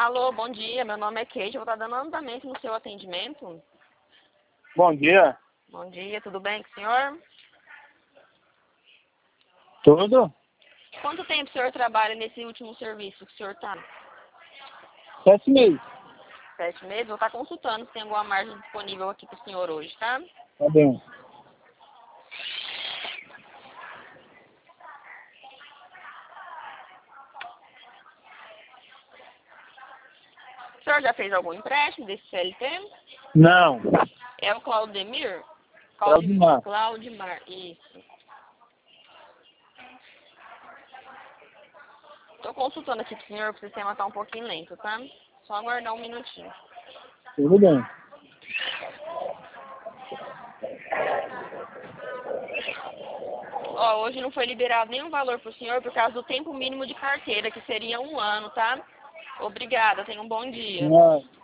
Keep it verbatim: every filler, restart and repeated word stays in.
Alô, bom dia. Meu nome é Kate. Eu vou estar dando andamento no seu atendimento. Bom dia. Bom dia, tudo bem com o senhor? Tudo? Quanto tempo o senhor trabalha nesse último serviço que o senhor está? Sete meses. Sete meses? Vou estar consultando se tem alguma margem disponível aqui para o senhor hoje, tá? Tá bem. O senhor já fez algum empréstimo desse C L T? Não. É o Claudemir? Claudimar. Claudimar, isso. Estou consultando aqui pro senhor, porque o sistema está um pouquinho lento, tá? Só aguardar um minutinho. Tudo bem. Ó, hoje não foi liberado nenhum valor pro senhor por causa do tempo mínimo de carteira, que seria um ano, tá? Obrigada, tenha um bom dia. Não.